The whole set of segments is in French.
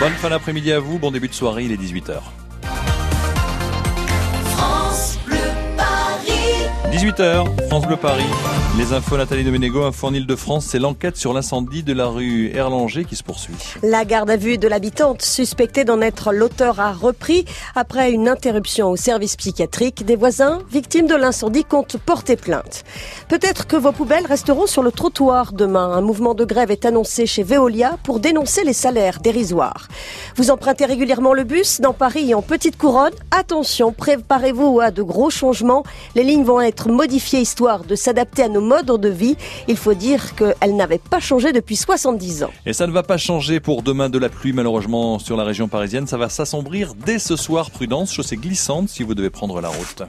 Bonne fin d'après-midi à vous, bon début de soirée, il est 18h. 18h, France Bleu Paris. Les infos, Nathalie Doménego, info en Ile-de-France, c'est l'enquête sur l'incendie de la rue Erlanger qui se poursuit. La garde à vue de l'habitante suspectée d'en être l'auteur a repris après une interruption au service psychiatrique. Des voisins, victimes de l'incendie, comptent porter plainte. Peut-être que vos poubelles resteront sur le trottoir demain. Un mouvement de grève est annoncé chez Veolia pour dénoncer les salaires dérisoires. Vous empruntez régulièrement le bus dans Paris et en petite couronne. Attention, préparez-vous à de gros changements. Les lignes vont être modifiées histoire de s'adapter à nos modes de vie. Il faut dire qu'elles n'avaient pas changé depuis 70 ans. Et ça ne va pas changer pour demain de la pluie, malheureusement, sur la région parisienne. Ça va s'assombrir dès ce soir. Prudence, chaussée glissante si vous devez prendre la route.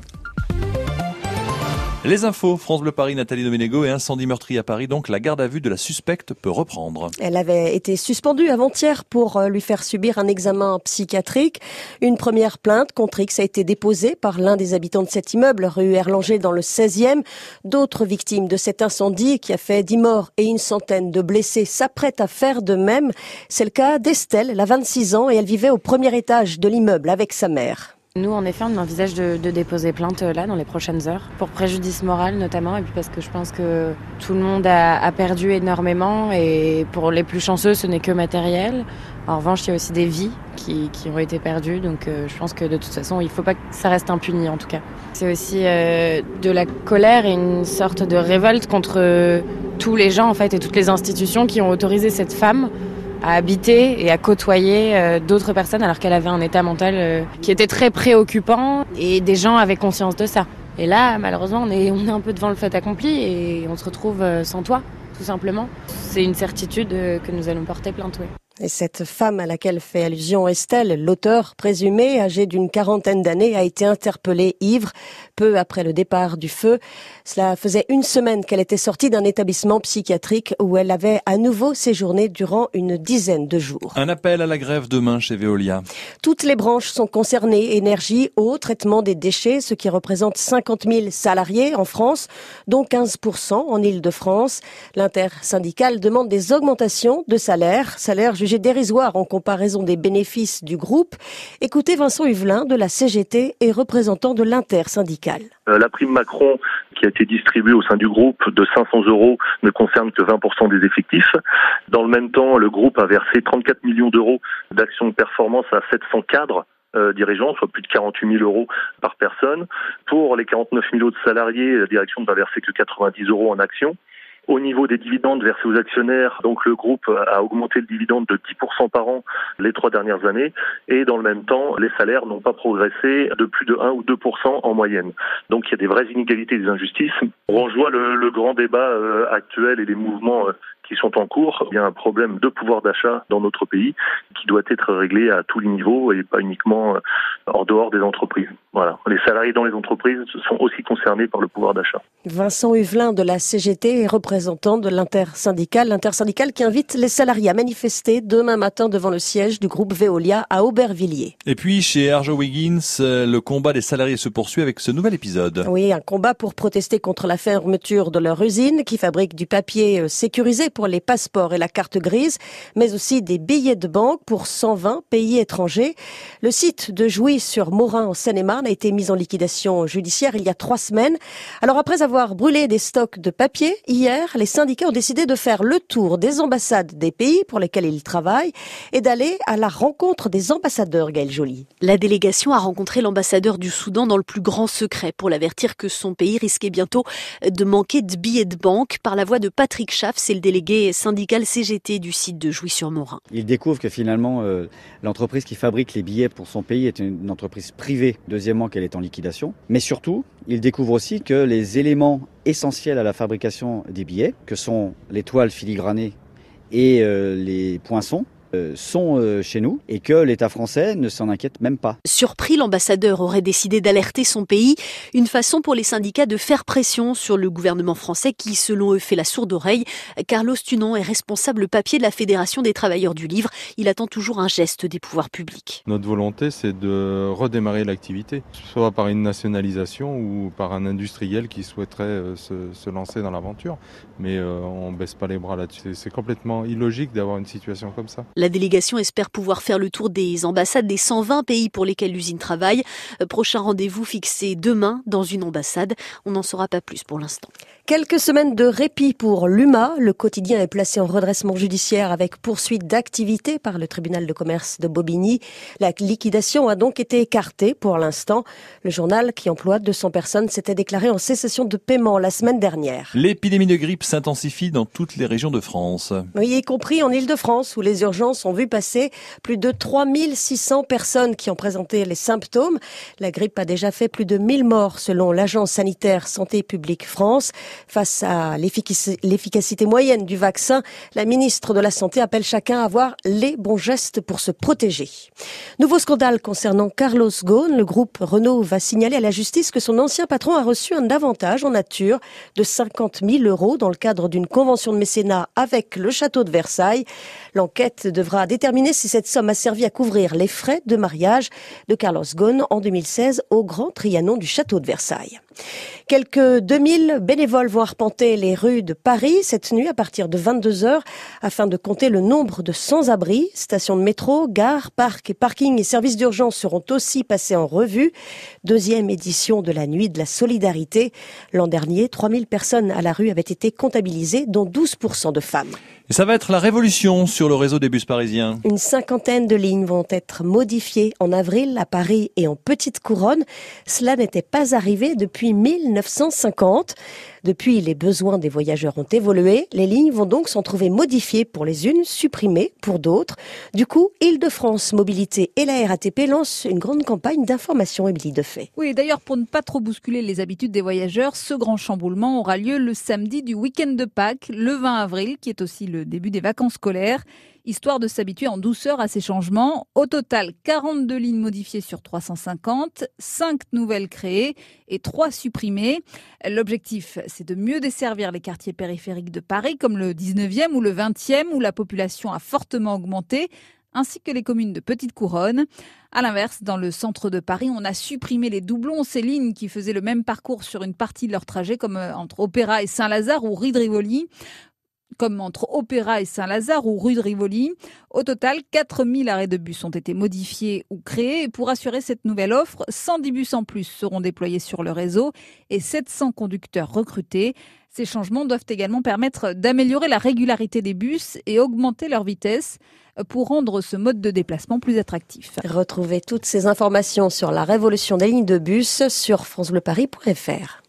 Les infos, France Bleu Paris, Nathalie Doménego, et incendie meurtrier à Paris. Donc la garde à vue de la suspecte peut reprendre. Elle avait été suspendue avant-hier pour lui faire subir un examen psychiatrique. Une première plainte contre X a été déposée par l'un des habitants de cet immeuble, rue Erlanger dans le 16e. D'autres victimes de cet incendie qui a fait 10 morts et une centaine de blessés s'apprêtent à faire de même. C'est le cas d'Estelle, elle a 26 ans et elle vivait au premier étage de l'immeuble avec sa mère. Nous, en effet, on envisage de déposer plainte là dans les prochaines heures, pour préjudice moral notamment, et puis parce que je pense que tout le monde a perdu énormément, et pour les plus chanceux, ce n'est que matériel. En revanche, il y a aussi des vies qui ont été perdues, donc je pense que de toute façon, il ne faut pas que ça reste impuni en tout cas. C'est aussi de la colère et une sorte de révolte contre tous les gens en fait et toutes les institutions qui ont autorisé cette femme à habiter et à côtoyer d'autres personnes alors qu'elle avait un état mental qui était très préoccupant et des gens avaient conscience de ça. Et là, malheureusement, on est un peu devant le fait accompli et on se retrouve sans toit, tout simplement. C'est une certitude que nous allons porter plainte, oui. Et cette femme à laquelle fait allusion Estelle, l'auteur présumé, âgé d'une quarantaine d'années, a été interpellée ivre peu après le départ du feu. Cela faisait une semaine qu'elle était sortie d'un établissement psychiatrique où elle avait à nouveau séjourné durant une dizaine de jours. Un appel à la grève demain chez Veolia. Toutes les branches sont concernées, énergie, eau, traitement des déchets, ce qui représente 50 000 salariés en France, dont 15% en Ile-de-France. L'intersyndicale demande des augmentations de salaires jugés dérisoires en comparaison des bénéfices du groupe. Écoutez Vincent Huvelin de la CGT et représentant de l'intersyndicale. La prime Macron qui a été distribuée au sein du groupe de 500 € ne concerne que 20% des effectifs. Dans le même temps, le groupe a versé 34 millions d'euros d'actions de performance à 700 cadres dirigeants, soit plus de 48 000 € par personne. Pour les 49 000 autres salariés, la direction ne va verser que 90 € en actions. Au niveau des dividendes versés aux actionnaires, donc le groupe a augmenté le dividende de 10% par an les 3 dernières années et dans le même temps, les salaires n'ont pas progressé de plus de 1 ou 2% en moyenne. Donc il y a des vraies inégalités et des injustices. On rejoint le grand débat actuel et les mouvements qui sont en cours. Il y a un problème de pouvoir d'achat dans notre pays qui doit être réglé à tous les niveaux et pas uniquement en dehors des entreprises. Voilà. Les salariés dans les entreprises sont aussi concernés par le pouvoir d'achat. Vincent Huvelin de la CGT est représentant de l'intersyndicale qui invite les salariés à manifester demain matin devant le siège du groupe Veolia à Aubervilliers. Et puis chez Arjowiggins, le combat des salariés se poursuit avec ce nouvel épisode. Oui, un combat pour protester contre la fermeture de leur usine qui fabrique du papier sécurisé pour les passeports et la carte grise, mais aussi des billets de banque pour 120 pays étrangers. Le site de Jouy sur Morin en Seine-et-Marne a été mis en liquidation judiciaire il y a 3 semaines. Alors après avoir brûlé des stocks de papier, hier, les syndicats ont décidé de faire le tour des ambassades des pays pour lesquels ils travaillent et d'aller à la rencontre des ambassadeurs, Gaëlle Joly. La délégation a rencontré l'ambassadeur du Soudan dans le plus grand secret pour l'avertir que son pays risquait bientôt de manquer de billets de banque. Par la voix de Patrick Schaff, c'est le délégué syndical CGT du site de Jouy-sur-Morin. Il découvre que finalement l'entreprise qui fabrique les billets pour son pays est une entreprise privée. Deuxièmement, qu'elle est en liquidation. Mais surtout, il découvre aussi que les éléments essentiels à la fabrication des billets, que sont les toiles filigranées et les poinçons, sont chez nous et que l'État français ne s'en inquiète même pas. Surpris, l'ambassadeur aurait décidé d'alerter son pays, une façon pour les syndicats de faire pression sur le gouvernement français qui, selon eux, fait la sourde oreille. Carlos Tunon est responsable papier de la Fédération des travailleurs du livre. Il attend toujours un geste des pouvoirs publics. Notre volonté, c'est de redémarrer l'activité, soit par une nationalisation ou par un industriel qui souhaiterait se lancer dans l'aventure. Mais on ne baisse pas les bras là-dessus. C'est complètement illogique d'avoir une situation comme ça. La délégation espère pouvoir faire le tour des ambassades des 120 pays pour lesquels l'usine travaille. Prochain rendez-vous fixé demain dans une ambassade. On n'en saura pas plus pour l'instant. Quelques semaines de répit pour l'UMA. Le quotidien est placé en redressement judiciaire avec poursuite d'activité par le tribunal de commerce de Bobigny. La liquidation a donc été écartée pour l'instant. Le journal, qui emploie 200 personnes, s'était déclaré en cessation de paiement la semaine dernière. L'épidémie de grippe s'intensifie dans toutes les régions de France. Oui, y compris en Île-de-France, où les urgences ont vu passer plus de 3600 personnes qui ont présenté les symptômes. La grippe a déjà fait plus de 1000 morts selon l'Agence sanitaire Santé publique France. Face à l'efficacité moyenne du vaccin, la ministre de la Santé appelle chacun à avoir les bons gestes pour se protéger. Nouveau scandale concernant Carlos Ghosn. Le groupe Renault va signaler à la justice que son ancien patron a reçu un avantage en nature de 50 000 € dans le cadre d'une convention de mécénat avec le château de Versailles. L'enquête devra déterminer si cette somme a servi à couvrir les frais de mariage de Carlos Ghosn en 2016 au Grand Trianon du château de Versailles. Quelques 2000 bénévoles vont arpenter les rues de Paris cette nuit à partir de 22h afin de compter le nombre de sans-abri. Stations de métro, gares, parcs et parkings et services d'urgence seront aussi passés en revue. Deuxième édition de la Nuit de la Solidarité. L'an dernier, 3000 personnes à la rue avaient été comptabilisées, dont 12% de femmes. Et ça va être la révolution sur le réseau des bus parisiens. Une cinquantaine de lignes vont être modifiées en avril à Paris et en Petite Couronne. Cela n'était pas arrivé depuis 1950. Depuis, les besoins des voyageurs ont évolué. Les lignes vont donc s'en trouver modifiées pour les unes, supprimées pour d'autres. Du coup, Île-de-France Mobilité et la RATP lancent une grande campagne d'information, Émilie Defay. Oui, d'ailleurs, pour ne pas trop bousculer les habitudes des voyageurs, ce grand chamboulement aura lieu le samedi du week-end de Pâques, le 20 avril, qui est aussi le début des vacances scolaires, histoire de s'habituer en douceur à ces changements. Au total, 42 lignes modifiées sur 350, 5 nouvelles créées et 3 supprimées. L'objectif, c'est de mieux desservir les quartiers périphériques de Paris, comme le 19e ou le 20e, où la population a fortement augmenté, ainsi que les communes de Petite Couronne. À l'inverse, dans le centre de Paris, on a supprimé les doublons, ces lignes qui faisaient le même parcours sur une partie de leur trajet, comme entre Opéra et Saint-Lazare ou rue de Rivoli. Comme entre Opéra et Saint-Lazare ou rue de Rivoli. Au total, 4000 arrêts de bus ont été modifiés ou créés. Et pour assurer cette nouvelle offre, 110 bus en plus seront déployés sur le réseau et 700 conducteurs recrutés. Ces changements doivent également permettre d'améliorer la régularité des bus et augmenter leur vitesse pour rendre ce mode de déplacement plus attractif. Retrouvez toutes ces informations sur la révolution des lignes de bus sur francebleuparis.fr.